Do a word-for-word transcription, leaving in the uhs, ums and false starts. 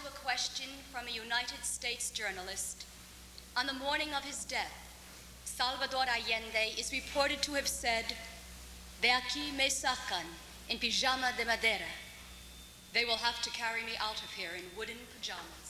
to a question from a United States journalist. On the morning of his death, Salvador Allende is reported to have said, "De aquí me sacan en pijama de madera." They will have to carry me out of here in wooden pajamas.